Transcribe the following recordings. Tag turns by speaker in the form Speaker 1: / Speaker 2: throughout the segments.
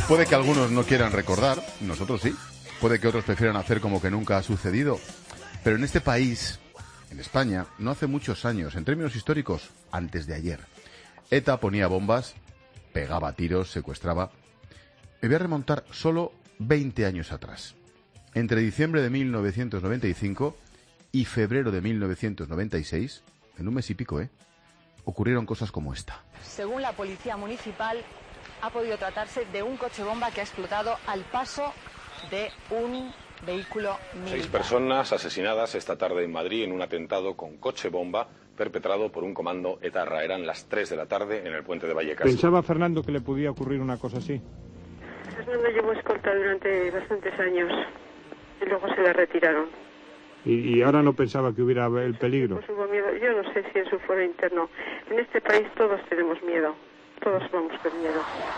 Speaker 1: Puede que algunos no quieran recordar, nosotros sí. Puede que otros prefieran hacer como que nunca ha sucedido. Pero en este país, en España, no hace muchos años, en términos históricos, antes de ayer, ETA ponía bombas, pegaba tiros, secuestraba. Me voy a remontar solo 20 años atrás. Entre diciembre de 1995 y febrero de 1996, en un mes y pico, ocurrieron cosas como esta.
Speaker 2: Según la policía municipal, ha podido tratarse de un coche bomba que ha explotado al paso de un vehículo militar.
Speaker 3: 6 personas asesinadas esta tarde en Madrid en un atentado con coche bomba perpetrado por un comando etarra. Eran las 3 de la tarde en el puente de Vallecas.
Speaker 4: ¿Pensaba Fernando que le podía ocurrir una cosa así?
Speaker 5: Fernando llevó escolta durante bastantes años y luego se la retiraron.
Speaker 4: ¿Y ahora no pensaba que hubiera el peligro?
Speaker 5: Pues hubo miedo. Yo no sé si en su fuero interno. En este país todos tenemos miedo. Todos vamos con miedo.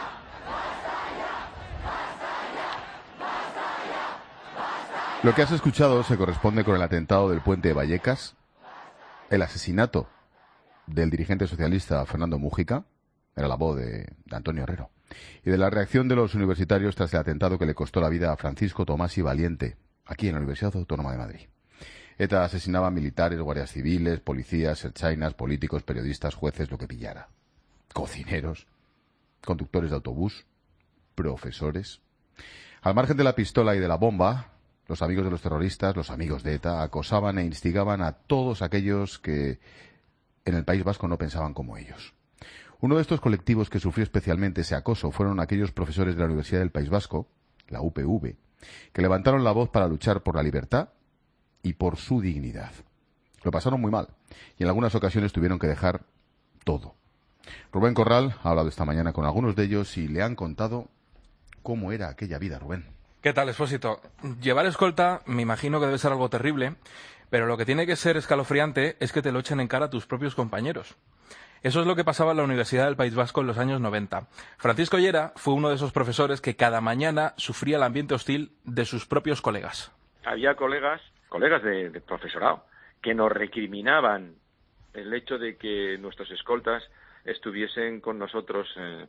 Speaker 1: Lo que has escuchado se corresponde con el atentado del puente de Vallecas, el asesinato del dirigente socialista Fernando Mújica, era la voz de Antonio Herrero, y de la reacción de los universitarios tras el atentado que le costó la vida a Francisco Tomás y Valiente, aquí en la Universidad Autónoma de Madrid. ETA asesinaba a militares, guardias civiles, policías, ertzainas, políticos, periodistas, jueces, lo que pillara. Cocineros, conductores de autobús, profesores. Al margen de la pistola y de la bomba, los amigos de los terroristas, los amigos de ETA, acosaban e instigaban a todos aquellos que en el País Vasco no pensaban como ellos. Uno de estos colectivos que sufrió especialmente ese acoso fueron aquellos profesores de la Universidad del País Vasco, la UPV, que levantaron la voz para luchar por la libertad y por su dignidad. Lo pasaron muy mal y en algunas ocasiones tuvieron que dejar todo. Rubén Corral ha hablado esta mañana con algunos de ellos y le han contado cómo era aquella vida, Rubén.
Speaker 6: ¿Qué tal, Expósito? Llevar escolta me imagino que debe ser algo terrible, pero lo que tiene que ser escalofriante es que te lo echen en cara a tus propios compañeros. Eso es lo que pasaba en la Universidad del País Vasco en los años 90. Francisco Llera fue uno de esos profesores que cada mañana sufría el ambiente hostil de sus propios colegas.
Speaker 7: Había colegas de profesorado que nos recriminaban el hecho de que nuestros escoltas estuviesen con nosotros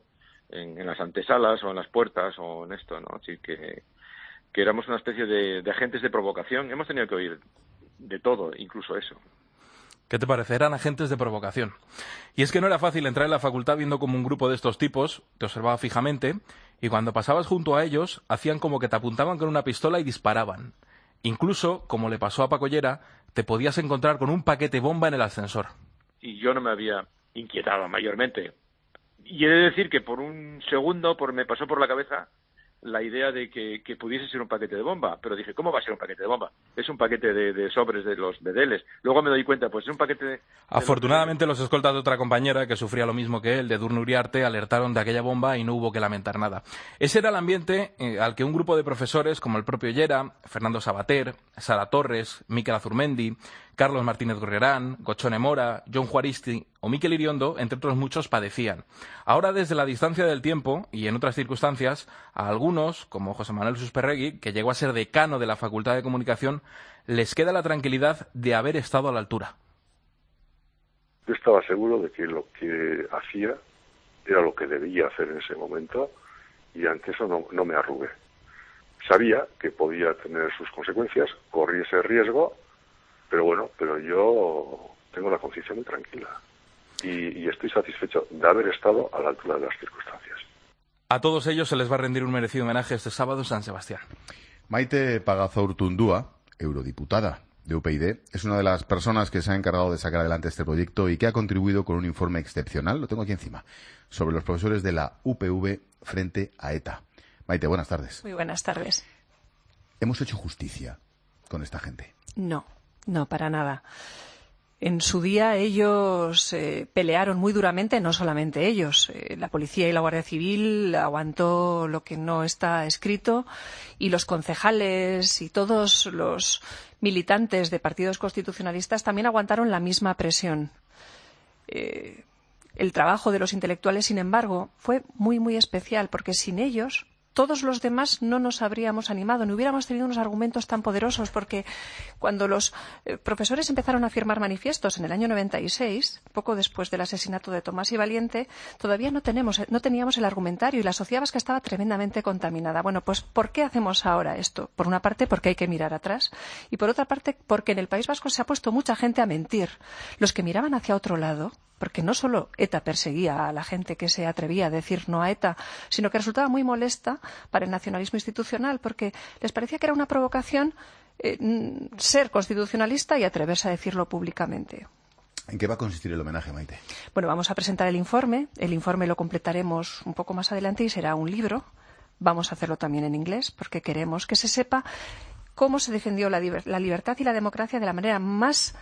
Speaker 7: en las antesalas o en las puertas o en esto, ¿no? Así que éramos una especie de agentes de provocación. Hemos tenido que oír de todo, incluso eso.
Speaker 6: ¿Qué te parece? Eran agentes de provocación. Y es que no era fácil entrar en la facultad viendo como un grupo de estos tipos te observaba fijamente y cuando pasabas junto a ellos hacían como que te apuntaban con una pistola y disparaban. Incluso, como le pasó a Paco Llera, te podías encontrar con un paquete bomba en el ascensor.
Speaker 7: Y yo no me había inquietado mayormente. Y he de decir que por un segundo me pasó por la cabeza la idea de que pudiese ser un paquete de bomba, pero dije, ¿cómo va a ser un paquete de bomba? Es un paquete de sobres de los bedeles. Luego me doy cuenta, pues es un paquete de...
Speaker 6: Afortunadamente los escoltas de otra compañera que sufría lo mismo que él, de Edurne Uriarte, alertaron de aquella bomba y no hubo que lamentar nada. Ese era el ambiente al que un grupo de profesores como el propio Llera, Fernando Sabater, Sara Torres, Miquel Azurmendi, Carlos Martínez Gorrerán, Gochone Mora, Jon Juaristi o Miquel Iriondo, entre otros muchos, padecían. Ahora, desde la distancia del tiempo y en otras circunstancias, a algunos, como José Manuel Susperregui, que llegó a ser decano de la Facultad de Comunicación, les queda la tranquilidad de haber estado a la altura.
Speaker 8: Yo estaba seguro de que lo que hacía era lo que debía hacer en ese momento y ante eso no me arrugué. Sabía que podía tener sus consecuencias, corrí ese riesgo, pero yo tengo la conciencia muy tranquila y estoy satisfecho de haber estado a la altura de las circunstancias.
Speaker 6: A todos ellos se les va a rendir un merecido homenaje este sábado en San Sebastián.
Speaker 1: Maite Pagazaurtundúa, eurodiputada de UPyD, es una de las personas que se ha encargado de sacar adelante este proyecto y que ha contribuido con un informe excepcional, lo tengo aquí encima, sobre los profesores de la UPV frente a ETA. Maite, buenas tardes.
Speaker 9: Muy buenas tardes.
Speaker 1: ¿Hemos hecho justicia con esta gente?
Speaker 9: No, para nada. En su día ellos pelearon muy duramente, no solamente ellos. La policía y la Guardia Civil aguantó lo que no está escrito y los concejales y todos los militantes de partidos constitucionalistas también aguantaron la misma presión. El trabajo de los intelectuales, sin embargo, fue muy, muy especial porque sin ellos todos los demás no nos habríamos animado, ni hubiéramos tenido unos argumentos tan poderosos, porque cuando los profesores empezaron a firmar manifiestos en el año 96, poco después del asesinato de Tomás y Valiente, todavía no teníamos el argumentario y la sociedad vasca estaba tremendamente contaminada. Bueno, pues ¿por qué hacemos ahora esto? Por una parte, porque hay que mirar atrás, y por otra parte, porque en el País Vasco se ha puesto mucha gente a mentir. Los que miraban hacia otro lado, porque no solo ETA perseguía a la gente que se atrevía a decir no a ETA, sino que resultaba muy molesta para el nacionalismo institucional, porque les parecía que era una provocación ser constitucionalista y atreverse a decirlo públicamente.
Speaker 1: ¿En qué va a consistir el homenaje, Maite?
Speaker 9: Bueno, vamos a presentar el informe. El informe lo completaremos un poco más adelante y será un libro. Vamos a hacerlo también en inglés, porque queremos que se sepa cómo se defendió la libertad y la democracia de la manera más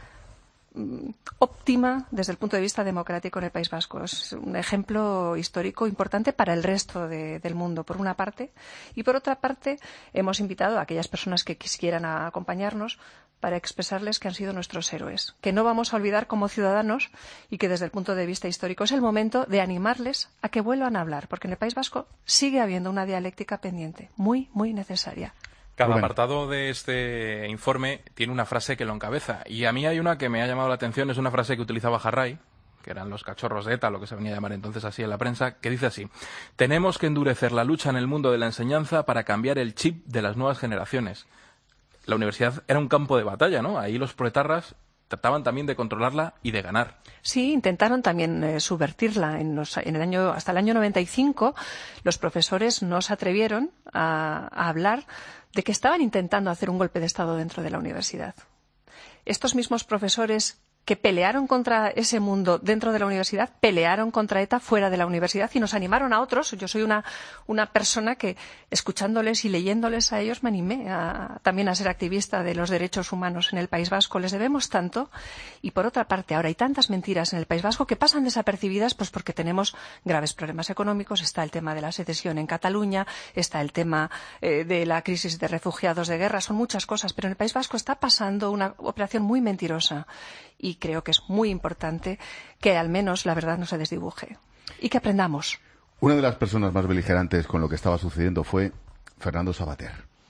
Speaker 9: óptima desde el punto de vista democrático en el País Vasco. Es un ejemplo histórico importante para el resto del mundo, por una parte. Y por otra parte, hemos invitado a aquellas personas que quisieran acompañarnos para expresarles que han sido nuestros héroes, que no vamos a olvidar como ciudadanos y que desde el punto de vista histórico es el momento de animarles a que vuelvan a hablar, porque en el País Vasco sigue habiendo una dialéctica pendiente, muy, muy necesaria.
Speaker 6: Cada apartado de este informe tiene una frase que lo encabeza. Y a mí hay una que me ha llamado la atención, es una frase que utilizaba Jarray, que eran los cachorros de ETA, lo que se venía a llamar entonces así en la prensa, que dice así: tenemos que endurecer la lucha en el mundo de la enseñanza para cambiar el chip de las nuevas generaciones. La universidad era un campo de batalla, ¿no? Ahí los proetarras trataban también de controlarla y de ganar.
Speaker 9: Sí, intentaron también subvertirla. Hasta el año 95 los profesores no se atrevieron a hablar de que estaban intentando hacer un golpe de Estado dentro de la universidad. Estos mismos profesores que pelearon contra ese mundo dentro de la universidad, pelearon contra ETA fuera de la universidad y nos animaron a otros. Yo soy una persona que, escuchándoles y leyéndoles a ellos, me animé también a ser activista de los derechos humanos en el País Vasco. Les debemos tanto. Y por otra parte, ahora hay tantas mentiras en el País Vasco que pasan desapercibidas, pues porque tenemos graves problemas económicos. Está el tema de la secesión en Cataluña, está el tema de la crisis de refugiados de guerra, son muchas cosas, pero en el País Vasco está pasando una operación muy mentirosa. Y creo que es muy importante que al menos la verdad no se desdibuje y que aprendamos.
Speaker 1: Una de las personas más beligerantes con lo que estaba sucediendo fue Fernando Savater.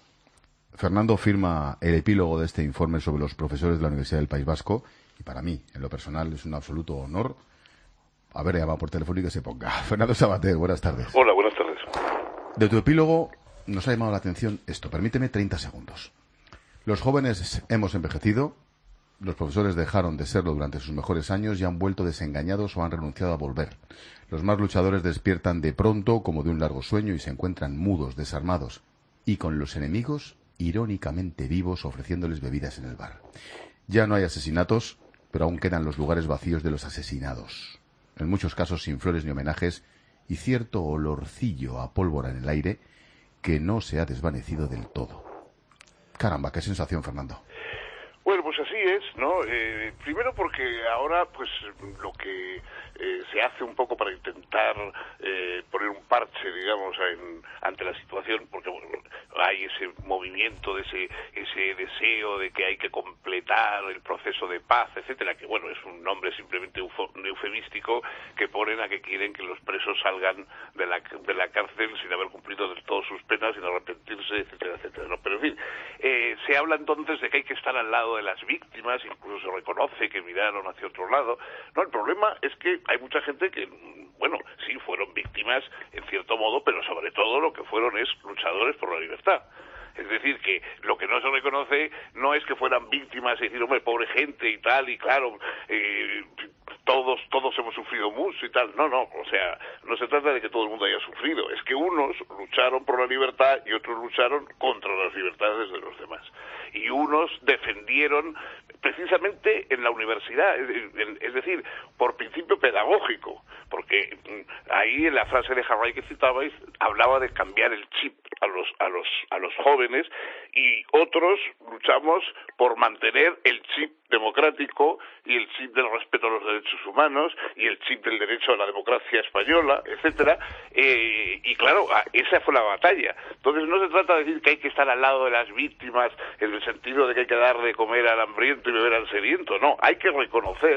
Speaker 1: Fernando firma el epílogo de este informe sobre los profesores de la Universidad del País Vasco y para mí, en lo personal, es un absoluto honor haber llamado por teléfono y que se ponga. Fernando Savater, buenas tardes.
Speaker 8: Hola, buenas tardes.
Speaker 1: De tu epílogo nos ha llamado la atención esto. Permíteme 30 segundos. Los jóvenes hemos envejecido. Los profesores dejaron de serlo durante sus mejores años y han vuelto desengañados o han renunciado a volver. Los más luchadores despiertan de pronto como de un largo sueño y se encuentran mudos, desarmados y con los enemigos irónicamente vivos ofreciéndoles bebidas en el bar. Ya no hay asesinatos, pero aún quedan los lugares vacíos de los asesinados. En muchos casos sin flores ni homenajes y cierto olorcillo a pólvora en el aire que no se ha desvanecido del todo. Caramba, qué sensación, Fernando.
Speaker 8: Bueno, pues así es, ¿no? Primero porque ahora, pues, lo que se hace un poco para intentar poner un parche, digamos, ante la situación, porque bueno, hay ese movimiento, ese deseo de que hay que completar el proceso de paz, etcétera, que bueno, es un nombre simplemente eufemístico que ponen a que quieren que los presos salgan de la cárcel sin haber cumplido del todo sus penas, sin arrepentirse, etcétera, etcétera, ¿no? Pero en fin, se habla entonces de que hay que estar al lado de las víctimas, incluso se reconoce que miraron hacia otro lado. No, el problema es que hay mucha gente que, bueno, sí fueron víctimas en cierto modo, pero sobre todo lo que fueron es luchadores por la libertad. Es decir, que lo que no se reconoce no es que fueran víctimas y decir, hombre, pobre gente y tal, y claro, todos hemos sufrido mucho y tal. No, o sea, no se trata de que todo el mundo haya sufrido, es que unos lucharon por la libertad y otros lucharon contra las libertades de los demás. Y unos defendieron precisamente en la universidad, es decir, por principio pedagógico, porque ahí en la frase de Jarray que citabais hablaba de cambiar el chip a los jóvenes, y otros luchamos por mantener el chip democrático y el chip del respeto a los derechos humanos y el chip del derecho a la democracia española, etcétera, y claro, esa fue la batalla. Entonces no se trata de decir que hay que estar al lado de las víctimas en el sentido de que hay que dar de comer al hambriento y beber al sediento, no, hay que reconocer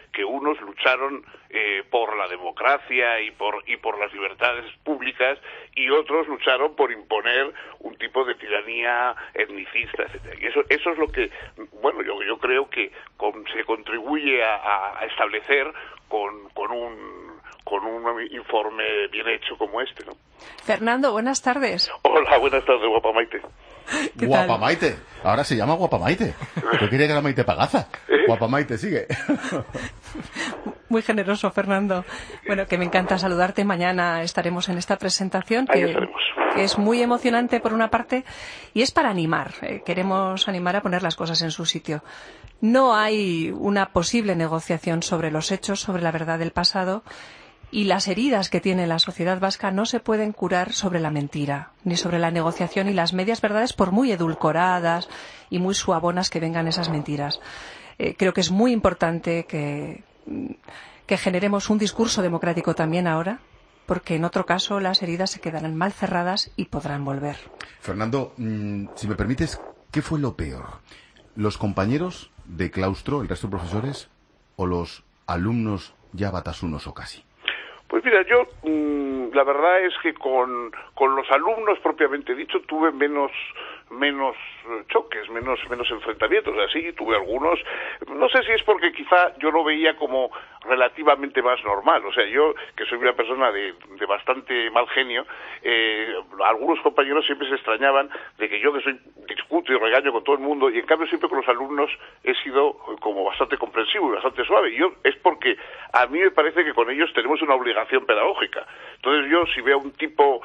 Speaker 10: que unos lucharon por la democracia y por las libertades públicas y otros lucharon por imponer un tipo de tiranía etnicista, etcétera. Y eso es lo que, bueno, yo creo que se contribuye a establecer con un informe bien hecho como este, ¿no?
Speaker 9: Fernando, buenas tardes.
Speaker 10: Hola, buenas tardes, guapa Maite.
Speaker 1: Guapa Maite. Ahora se llama Guapa Maite. Yo quería que era Maite Pagaza. Guapa Maite, sigue.
Speaker 9: Muy generoso, Fernando. Bueno, que me encanta saludarte. Mañana estaremos en esta presentación que es muy emocionante por una parte y es para animar. Queremos animar a poner las cosas en su sitio. No hay una posible negociación sobre los hechos, sobre la verdad del pasado. Y las heridas que tiene la sociedad vasca no se pueden curar sobre la mentira, ni sobre la negociación y las medias verdades, por muy edulcoradas y muy suabonas que vengan esas mentiras. Creo que es muy importante que generemos un discurso democrático también ahora, porque en otro caso las heridas se quedarán mal cerradas y podrán volver.
Speaker 1: Fernando, si me permites, ¿qué fue lo peor? ¿Los compañeros de claustro, el resto de profesores, o los alumnos ya batasunos o casi?
Speaker 10: Pues mira, yo la verdad es que con los alumnos propiamente dicho tuve menos choques, menos enfrentamientos. Así tuve algunos, no sé si es porque quizá yo lo veía como relativamente más normal. O sea, yo, que soy una persona de bastante mal genio, algunos compañeros siempre se extrañaban de que yo, que soy discuto y regaño con todo el mundo, y en cambio siempre con los alumnos he sido como bastante comprensivo y bastante suave. Y yo, es porque a mí me parece que con ellos tenemos una obligación pedagógica. Entonces yo, si veo a un tipo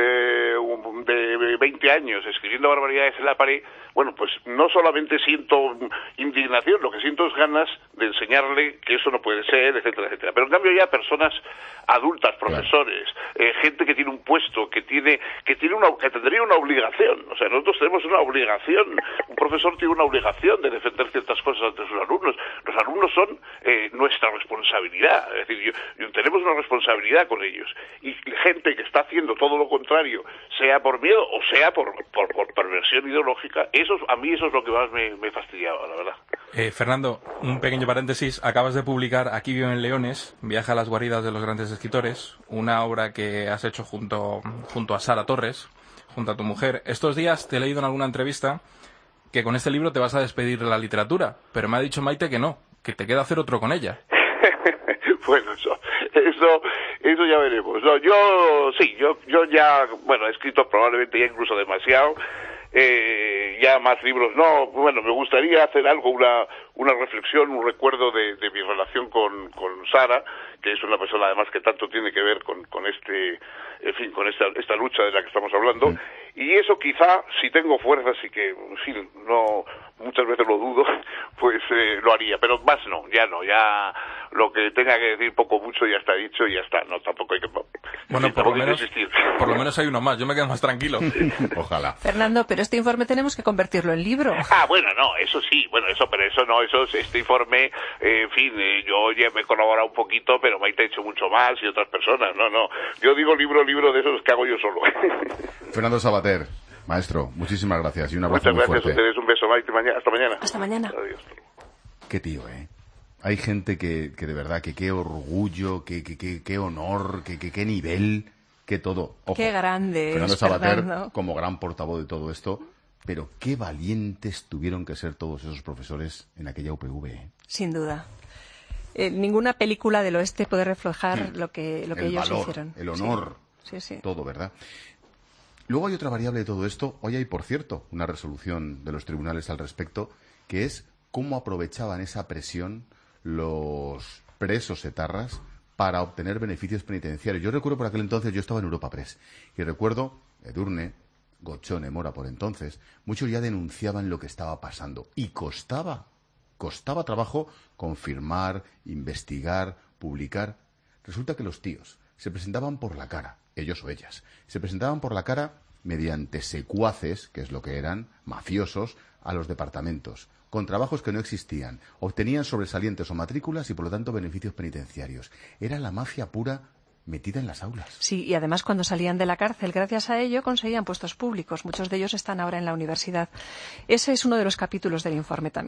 Speaker 10: de 20 años escribiendo barbaridades en la pared, bueno, pues no solamente siento indignación, lo que siento es ganas de enseñarle que eso no puede ser, etcétera, etcétera. Pero en cambio ya personas adultas, profesores, gente que tiene un puesto, que tendría una obligación. O sea, nosotros tenemos una obligación, un profesor tiene una obligación de defender ciertas cosas ante sus alumnos. Los alumnos son nuestra responsabilidad, es decir, tenemos una responsabilidad con ellos. Y gente que está haciendo todo lo contrario, sea por miedo o sea por perversión ideológica, a mí eso es lo que más me fastidiaba, la verdad.
Speaker 6: Fernando, un pequeño paréntesis. Acabas de publicar Aquí viven leones, Viaja a las guaridas de los grandes escritores, una obra que has hecho junto a Sara Torres, junto a tu mujer. Estos días te he leído en alguna entrevista que con este libro te vas a despedir de la literatura, pero me ha dicho Maite que no, que te queda hacer otro con ella.
Speaker 10: Bueno, eso ya veremos. No, yo ya, bueno, he escrito probablemente ya incluso demasiado. Ya más libros no. Bueno, me gustaría hacer algo, una reflexión, un recuerdo de mi relación con Sara, que es una persona además que tanto tiene que ver con esta lucha de la que estamos hablando. Y eso quizá, si tengo fuerzas y que sí, no, muchas veces lo dudo, pues lo haría, pero más no, ya lo que tenga que decir poco mucho ya está dicho y ya está, no, tampoco hay que...
Speaker 6: Bueno, por lo menos hay uno más, yo me quedo más tranquilo.
Speaker 1: Ojalá.
Speaker 9: Fernando, pero este informe tenemos que convertirlo en libro.
Speaker 10: Bueno, no, eso sí, este informe, en fin, yo ya me he colaborado un poquito, pero Maite ha hecho mucho más y otras personas, no, yo digo libro de esos que hago yo solo.
Speaker 1: Fernando Savater, maestro, muchísimas gracias y un abrazo muy fuerte.
Speaker 10: Muchas gracias a ustedes, un beso, Maite, hasta mañana.
Speaker 9: Hasta mañana.
Speaker 10: Adiós.
Speaker 1: Qué tío, Hay gente que de verdad, que qué orgullo, qué honor, qué nivel, qué todo. Ojo,
Speaker 9: qué grande
Speaker 1: Fernando
Speaker 9: es
Speaker 1: Savater,
Speaker 9: Fernando,
Speaker 1: como gran portavoz de todo esto, pero qué valientes tuvieron que ser todos esos profesores en aquella UPV.
Speaker 9: Sin duda. Ninguna película del oeste puede reflejar lo que ellos
Speaker 1: valor,
Speaker 9: hicieron.
Speaker 1: El honor,
Speaker 9: sí.
Speaker 1: Todo, ¿verdad? Luego hay otra variable de todo esto. Hoy hay, por cierto, una resolución de los tribunales al respecto, que es cómo aprovechaban esa presión los presos etarras para obtener beneficios penitenciarios. Yo recuerdo por aquel entonces, yo estaba en Europa Press, y recuerdo Edurne, Gochone, Mora por entonces, muchos ya denunciaban lo que estaba pasando. Y costaba trabajo confirmar, investigar, publicar. Resulta que los tíos se presentaban por la cara, ellos o ellas, se presentaban por la cara mediante secuaces, que es lo que eran, mafiosos, a los departamentos, con trabajos que no existían, obtenían sobresalientes o matrículas y por lo tanto beneficios penitenciarios. Era la mafia pura metida en las aulas.
Speaker 9: Sí, y además cuando salían de la cárcel, gracias a ello, conseguían puestos públicos. Muchos de ellos están ahora en la universidad. Ese es uno de los capítulos del informe también.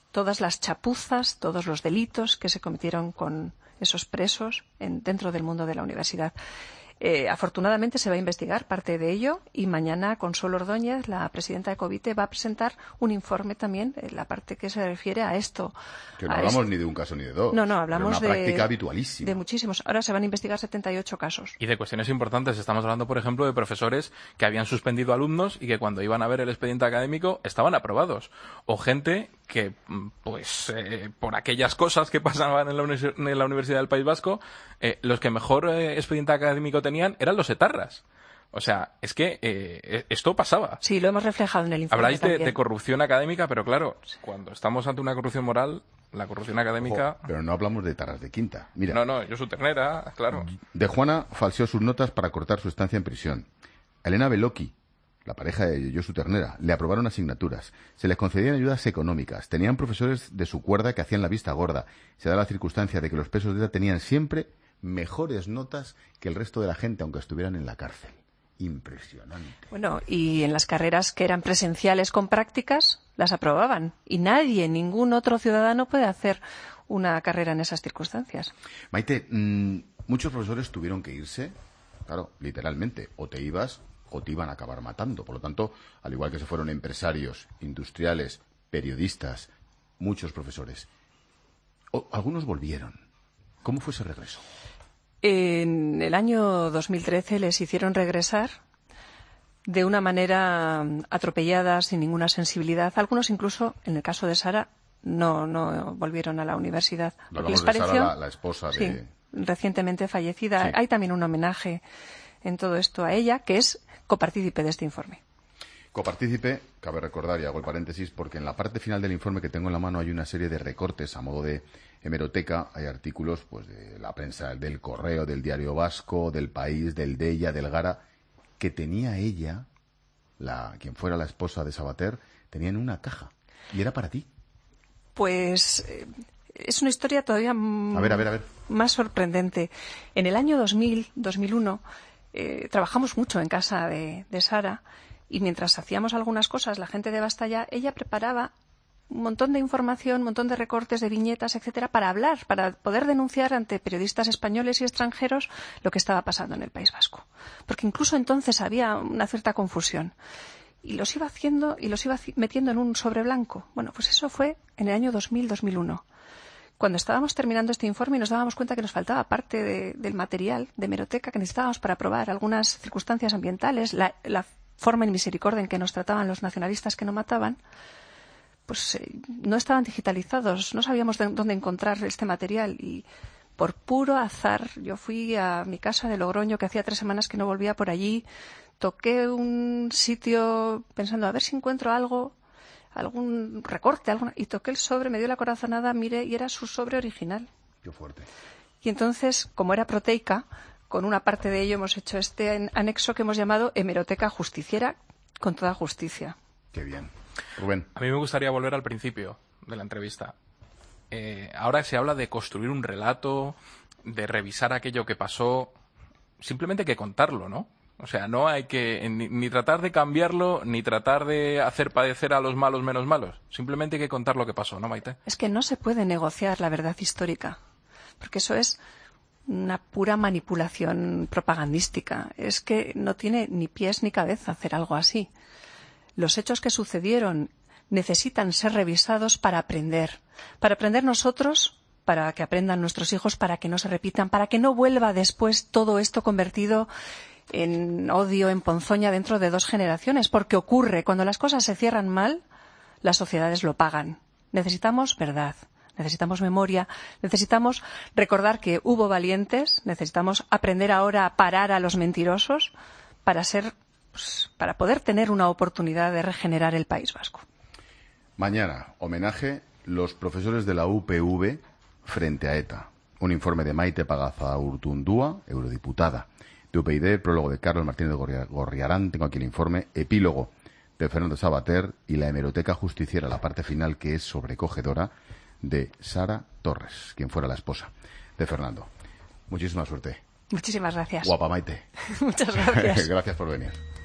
Speaker 9: todas las chapuzas, todos los delitos que se cometieron con esos presos dentro del mundo de la universidad. Afortunadamente se va a investigar parte de ello y mañana Consuelo Ordóñez, la presidenta de Covite, va a presentar un informe también, la parte que se refiere a esto.
Speaker 1: Que no hablamos ni de un caso ni de dos.
Speaker 9: No, hablamos
Speaker 1: de una práctica habitualísima.
Speaker 9: De muchísimos. Ahora se van a investigar 78 casos.
Speaker 6: Y de cuestiones importantes. Estamos hablando, por ejemplo, de profesores que habían suspendido alumnos y que cuando iban a ver el expediente académico estaban aprobados. O gente que, pues, por aquellas cosas que pasaban en la Universidad del País Vasco, los que mejor expediente académico tenían eran los etarras. O sea, es que esto pasaba.
Speaker 9: Sí, lo hemos reflejado en el informe.
Speaker 6: Habláis de corrupción académica, pero claro, cuando estamos ante una corrupción moral, la corrupción académica...
Speaker 1: Ojo, pero no hablamos de etarras de quinta. Mira,
Speaker 6: No, Josu Ternera, claro.
Speaker 1: De Juana falseó sus notas para cortar su estancia en prisión. A Elena Beloki, la pareja de Josu Ternera, le aprobaron asignaturas. Se les concedían ayudas económicas. Tenían profesores de su cuerda que hacían la vista gorda. Se da la circunstancia de que los presos de ETA tenían siempre mejores notas que el resto de la gente, aunque estuvieran en la cárcel. Impresionante.
Speaker 9: Bueno, y en las carreras que eran presenciales con prácticas, las aprobaban. Y nadie, ningún otro ciudadano puede hacer una carrera en esas circunstancias.
Speaker 1: Maite, muchos profesores tuvieron que irse, claro, literalmente, o te ibas o te iban a acabar matando. Por lo tanto, al igual que se fueron empresarios, industriales, periodistas, muchos profesores. Algunos volvieron. ¿Cómo fue ese regreso?
Speaker 9: En el año 2013 les hicieron regresar de una manera atropellada, sin ninguna sensibilidad. Algunos incluso, en el caso de Sara, no volvieron a la universidad.
Speaker 1: Hablamos de Sara, la esposa de...
Speaker 9: Sí, recientemente fallecida.
Speaker 1: Sí.
Speaker 9: Hay también un homenaje en todo esto a ella, que es copartícipe de este informe.
Speaker 1: Copartícipe, cabe recordar, y hago el paréntesis, porque en la parte final del informe que tengo en la mano hay una serie de recortes a modo de hemeroteca. Hay artículos pues de la prensa, del Correo, del Diario Vasco, del País, del Deia, del Gara, que tenía ella, quien fuera la esposa de Sabater, tenía en una caja. Y era para ti.
Speaker 9: Pues es una historia todavía
Speaker 1: a ver.
Speaker 9: más sorprendente. En el año 2001, trabajamos mucho en casa de Sara, y mientras hacíamos algunas cosas, la gente de Basta Ya, ella preparaba un montón de información, un montón de recortes, de viñetas, etcétera, para hablar, para poder denunciar ante periodistas españoles y extranjeros lo que estaba pasando en el País Vasco. Porque incluso entonces había una cierta confusión. Y los iba haciendo y los iba metiendo en un sobre blanco. Bueno, pues eso fue en el año 2000-2001. Cuando estábamos terminando este informe y nos dábamos cuenta que nos faltaba parte del material de hemeroteca que necesitábamos para probar algunas circunstancias ambientales, la forma en misericordia en que nos trataban los nacionalistas que no mataban, pues no estaban digitalizados, no sabíamos dónde encontrar este material y por puro azar yo fui a mi casa de Logroño, que hacía 3 semanas que no volvía por allí, toqué un sitio pensando a ver si encuentro algo, algún recorte, y toqué el sobre, me dio la corazonada, miré y era su sobre original.
Speaker 1: Qué fuerte.
Speaker 9: Y entonces, como era proteica, con una parte de ello hemos hecho este anexo que hemos llamado Hemeroteca Justiciera, con toda justicia.
Speaker 1: Qué bien. Rubén.
Speaker 6: A mí me gustaría volver al principio de la entrevista. Ahora se habla de construir un relato, de revisar aquello que pasó. Simplemente hay que contarlo, ¿no? O sea, no hay que ni tratar de cambiarlo, ni tratar de hacer padecer a los malos menos malos. Simplemente hay que contar lo que pasó, ¿no, Maite?
Speaker 9: Es que no se puede negociar la verdad histórica, porque eso es una pura manipulación propagandística. Es que no tiene ni pies ni cabeza hacer algo así. Los hechos que sucedieron necesitan ser revisados para aprender nosotros, para que aprendan nuestros hijos, para que no se repitan, para que no vuelva después todo esto convertido en odio, en ponzoña dentro de 2 generaciones, porque ocurre, cuando las cosas se cierran mal, las sociedades lo pagan. Necesitamos verdad, necesitamos memoria, necesitamos recordar que hubo valientes, necesitamos aprender ahora a parar a los mentirosos para poder tener una oportunidad de regenerar el País Vasco.
Speaker 1: Mañana, homenaje, los profesores de la UPV frente a ETA. Un informe de Maite Pagazaurtundúa, eurodiputada de UPyD, prólogo de Carlos Martínez Gorriarán, tengo aquí el informe, epílogo de Fernando Sabater y la hemeroteca justiciera, la parte final que es sobrecogedora, de Sara Torres, quien fuera la esposa de Fernando. Muchísima suerte.
Speaker 9: Muchísimas gracias.
Speaker 1: Guapa, Maite.
Speaker 9: Muchas gracias.
Speaker 1: Gracias por venir.